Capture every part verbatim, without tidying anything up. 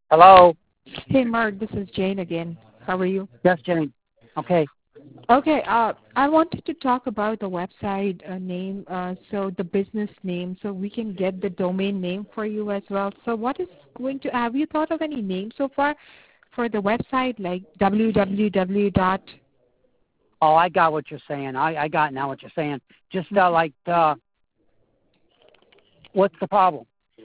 Hello? Hey, Mark, this is Jane again. How are you? Yes, Jane. Okay. Okay, uh, I wanted to talk about the website uh, name, uh, so the business name, so we can get the domain name for you as well. So what is going to, have you thought of any name so far for the website, like www dot? Oh, I got what you're saying. I, I got now what you're saying. Just uh, like, uh, what's the problem?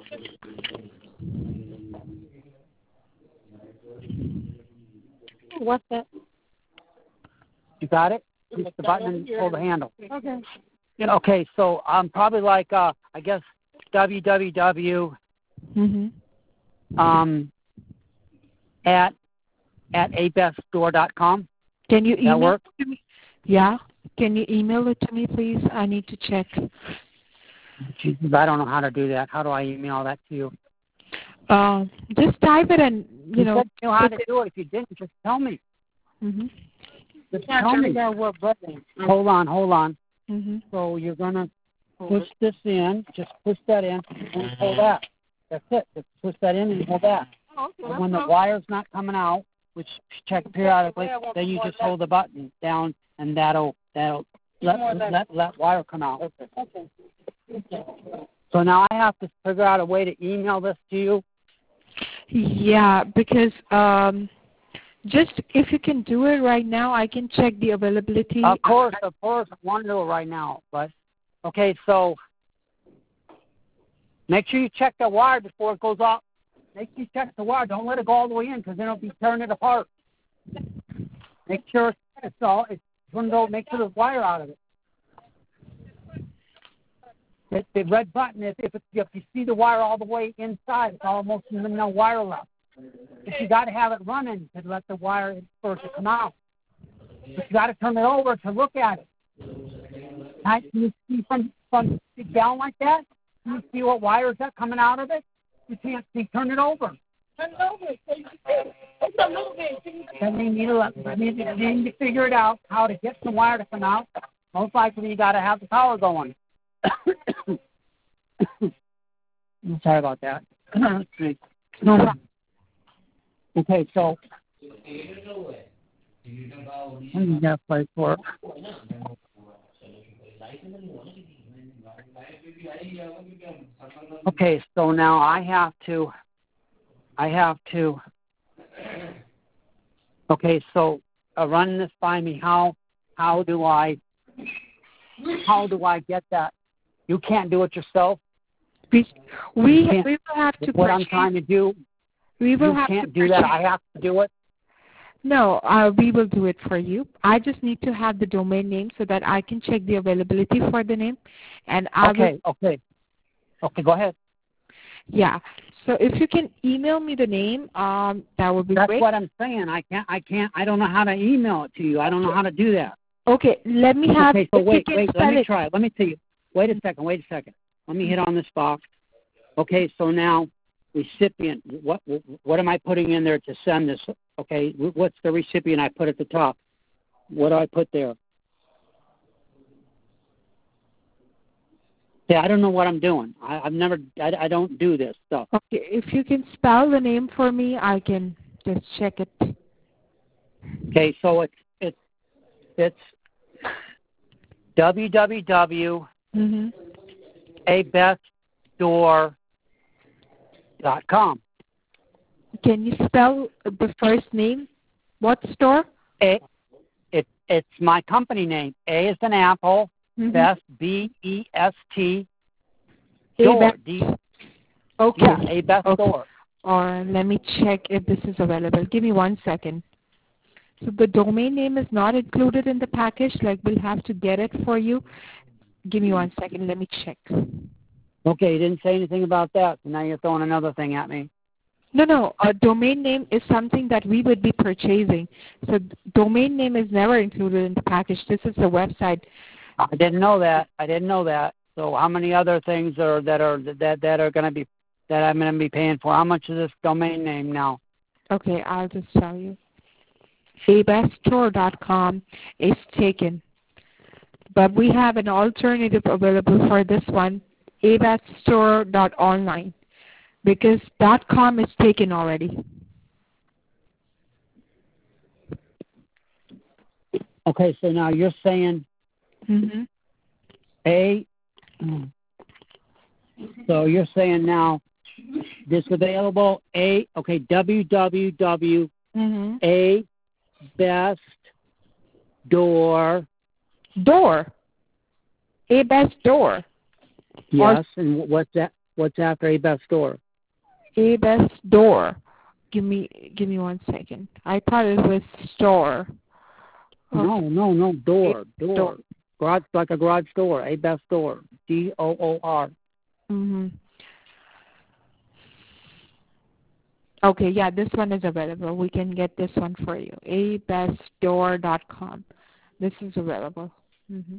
What's that? You got it? Push the button and pull the handle. Okay. Yeah, okay, so I'm um, probably like, uh, I guess, www Mm-hmm. um, at at a best store dot com. Can you email that work? it to me? Yeah. Can you email it to me, please? I need to check. Jesus, I don't know how to do that. How do I email that to you? Uh, just type it and, you, you know. said you know how to do it. If you didn't, just tell me. Mm-hmm. Just tell me. What button. Hold on, hold on. Mm-hmm. So you're going to push this in. Just push that in and pull that. That's it. Just push that in and pull that. And when the wire's not coming out, which check periodically, then you just hold the button down, and that'll that'll let let let wire come out. So now I have to figure out a way to email this to you. Yeah, because um, just if you can do it right now, I can check the availability. Of course, of course, I want to do it right now. But okay, so make sure you check the wire before it goes off. Make sure you check the wire. Don't let it go all the way in, because then it'll be tearing it apart. Make sure it's all. It's going to go. Make sure there's wire out of it. The, the red button. If if, it, if you see the wire all the way inside, it's almost no wire left. But you got to have it running to let the wire for it to come out. But you got to turn it over to look at it. Can you see from from down like that? Can you see what wires are coming out of it? You can't see. Turn it over. Turn it over. It's a moving. Then they need to they need to, they need to figure it out how to get the wire to come out. Most likely, you got to have the power going. Sorry about that. No. Okay, so let me get a place for it. Okay, so now I have to, I have to, okay, so uh, run this by me. How, how do I, how do I get that? You can't do it yourself. We we, we will have to. What purchase. I'm trying to do. We will you have can't to do that. I have to do it. No, uh, we will do it for you. I just need to have the domain name so that I can check the availability for the name, and I okay, will. Okay. Okay. Go ahead. Yeah. So if you can email me the name, um, that would be That's great. That's what I'm saying. I can't. I can't. I don't know how to email it to you. I don't know how to do that. Okay. Let me have. Okay. So wait. Wait. Let me it. try it. Let me see. Wait a second. Wait a second. Let me hit on this box. Okay. So now, recipient. What What am I putting in there to send this? Okay. What's the recipient I put at the top? What do I put there? Yeah, I don't know what I'm doing. I, I've never. I, I don't do this stuff. Okay. If you can spell the name for me, I can just check it. Okay. So it's it's it's www. Mm-hmm. a best store dot com. Can you spell the first name? What store? A, it, it's my company name. A is an apple. Mm-hmm. Best, B E S T. Store. D. Okay. Yeah, A Best okay. Store. All right. Let me check if this is available. Give me one second. So the domain name is not included in the package. Like, we'll have to get it for you. Give me one second. Let me check. Okay, you didn't say anything about that, so now you're throwing another thing at me. No, no. A domain name is something that we would be purchasing. So domain name is never included in the package. This is the website. I didn't know that. I didn't know that. So how many other things are that are that that are going to be that I'm going to be paying for? How much is this domain name now? Okay, I'll just tell you. a best store dot com is taken. But we have an alternative available for this one, a best store dot online. because .com is taken already. Okay, so now you're saying Mm-hmm. A. So you're saying now this available A. Okay, www. Mm-hmm. A best door. Door. A best door. Yes, and what's that? What's after A best door? A best door. Give me, give me one second. I thought it was store. No, no, no, door, door. door. Garage, like a garage door. A best door. D O O R. Mm-hmm. Okay, yeah, this one is available. We can get this one for you. a best door dot com. This is available. Mm-hmm.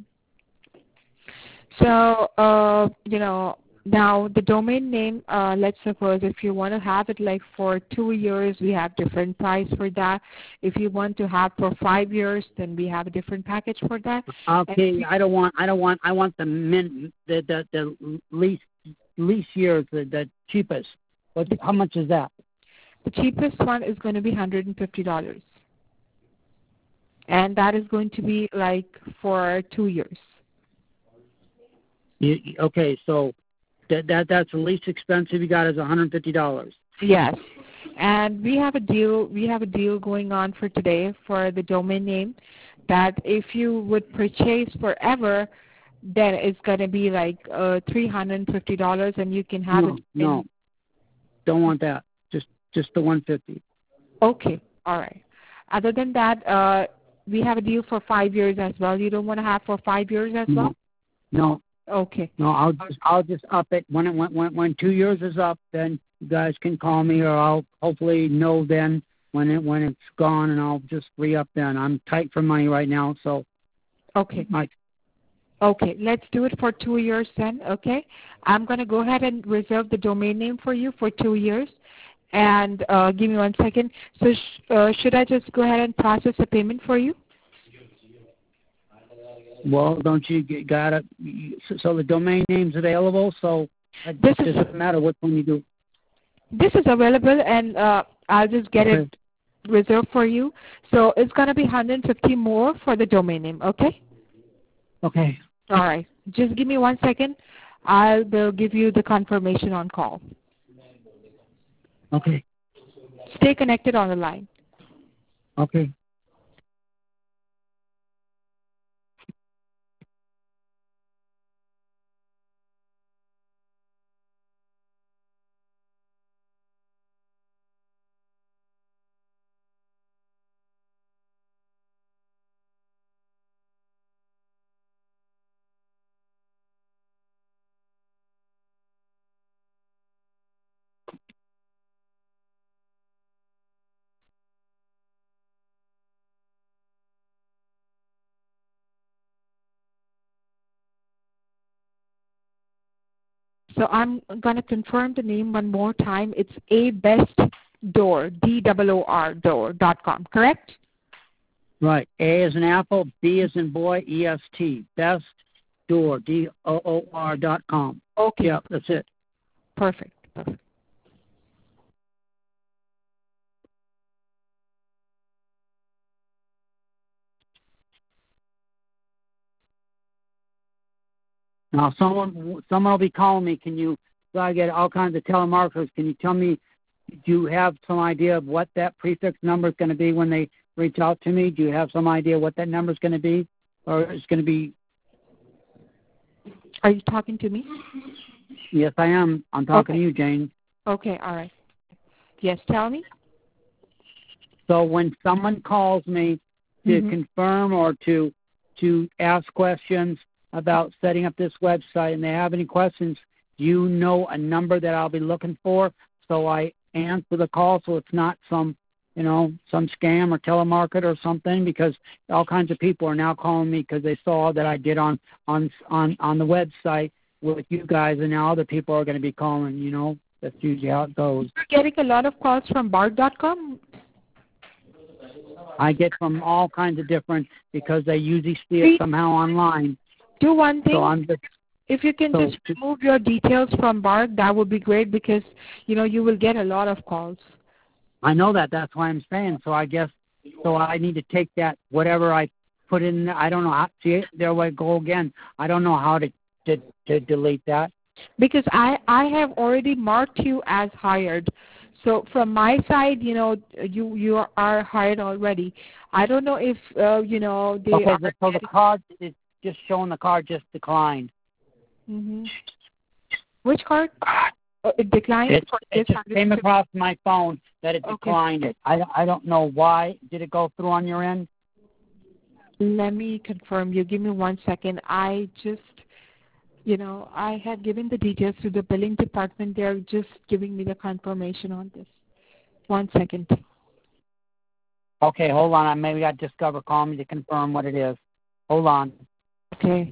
So, uh, you know, now the domain name, uh, let's suppose if you want to have it like for two years, we have different price for that. If you want to have for five years, then we have a different package for that. Okay, And I don't want, I don't want, I want the min, the the, the least least years, the, the cheapest. What? How much is that? the cheapest one is going to be one hundred fifty dollars. And that is going to be like for two years. You, okay, so that that that's the least expensive you got is one hundred fifty dollars. Yes. And we have a deal we have a deal going on for today for the domain name that if you would purchase forever, then it's going to be like uh, three hundred fifty dollars and you can have no, it. No, don't want that. Just just the one hundred fifty dollars. Okay, all right. Other than that, uh, we have a deal for five years as well. You don't want to have for five years as no. well? No. Okay. No, I'll just I'll just up it when it when when when two years is up. Then you guys can call me, or I'll hopefully know then when it when it's gone, and I'll just re up then. I'm tight for money right now, so. Okay. Mike. Okay, let's do it for two years then. Okay, I'm going to go ahead and reserve the domain name for you for two years. And uh, give me one second. So sh- uh, should I just go ahead and process the payment for you? Well, don't you get, got it? So the domain name's available. So it this is, doesn't matter which one you do. This is available, and uh, I'll just get Okay. it reserved for you. So it's going to be one hundred fifty more for the domain name. Okay. Okay. All right. Just give me one second. I will give you the confirmation on call. Okay. Stay connected on the line. Okay. So I'm going to confirm the name one more time. It's a best door, D O O R, door dot com, correct? Right. A is in apple, B is in boy, E S T. Best door, D O O R dot com. Okay. Yeah, that's it. Perfect. Perfect. Now, someone someone will be calling me. Can you? So I get all kinds of telemarketers. Can you tell me? Do you have some idea of what that prefix number is going to be when they reach out to me? Do you have some idea what that number is going to be, or it's going to be? Are you talking to me? Yes, I am. I'm talking Okay. to you, Jane. Okay. All right. Yes. Tell me. So when someone calls me to Mm-hmm. confirm or to to ask questions about setting up this website and they have any questions, do you know a number that I'll be looking for so I answer the call so it's not some, you know, some scam or telemarketer or something? Because all kinds of people are now calling me because they saw that I did on on on on the website with you guys, and now other people are going to be calling. You know, that's usually how it goes. You're getting a lot of calls from Bard dot com. I get from all kinds of different because they usually see it somehow online. Do one thing. So I'm just, If you can So, just remove your details from Bark, that would be great because, you know, you will get a lot of calls. I know that. That's why I'm saying. So I guess, so I need to take that, whatever I put in, I don't know how, see, there I go again. I don't know how to, to, to delete that. Because I, I have already marked you as hired. So from my side, you know, you you are hired already. I don't know if, uh, you know, they okay, are... so the card is just showing the card just declined. Mm-hmm. Which card? Oh, it declined? It, for it this just came across my phone that it declined okay. it. I, I don't know why. Did it go through on your end? Let me confirm you. Give me one second. I just, you know, I had given the details to the billing department. They're just giving me the confirmation on this. One second. Okay, hold on. I maybe got Discover call me to confirm what it is. Hold on. Okay.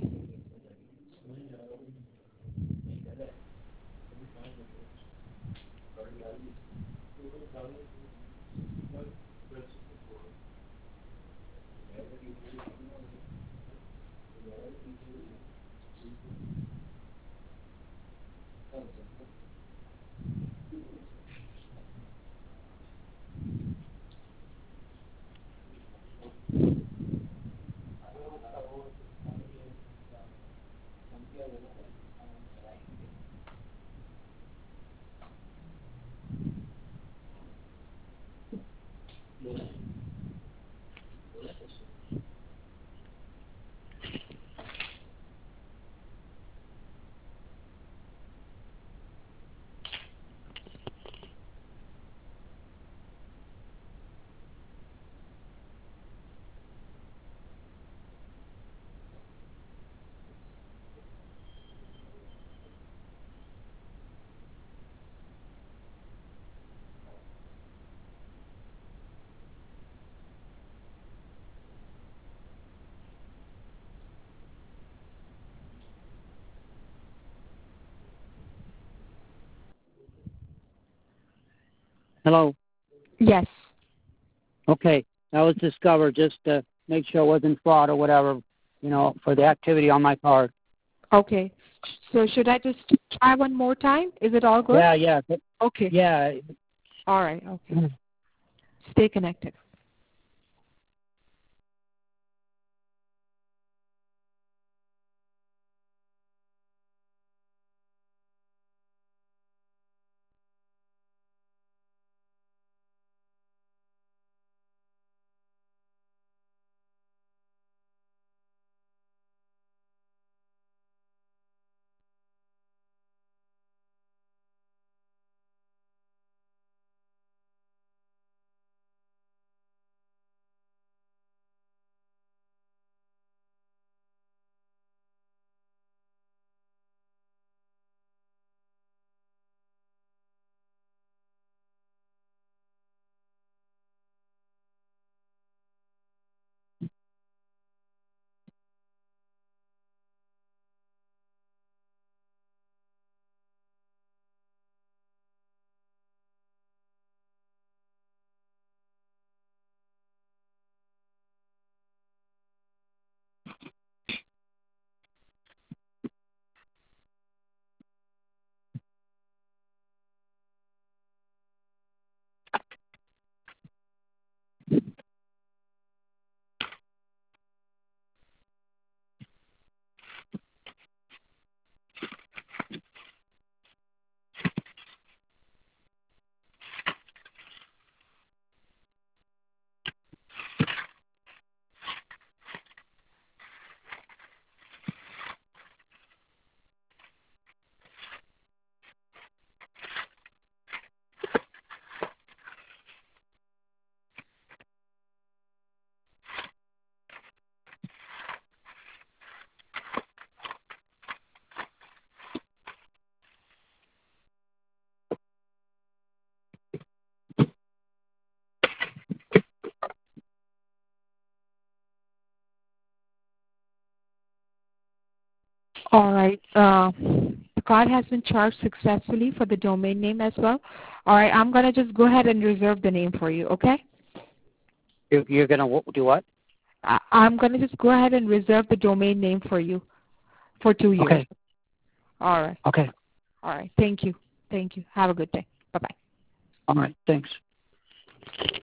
Hello? Yes. Okay, that was Discover just to make sure it wasn't fraud or whatever, you know, for the activity on my card. Okay. So should I just try one more time? Is it all good? Yeah, yeah. Okay. Yeah. All right. Okay. Stay connected. All right. Uh, the card has been charged successfully for the domain name as well. All right. I'm going to just go ahead and reserve the name for you, okay? You're, you're going to do what? I, I'm going to just go ahead and reserve the domain name for you for two years. Okay. All right. Okay. All right. Thank you. Thank you. Have a good day. Bye-bye. All right. Thanks.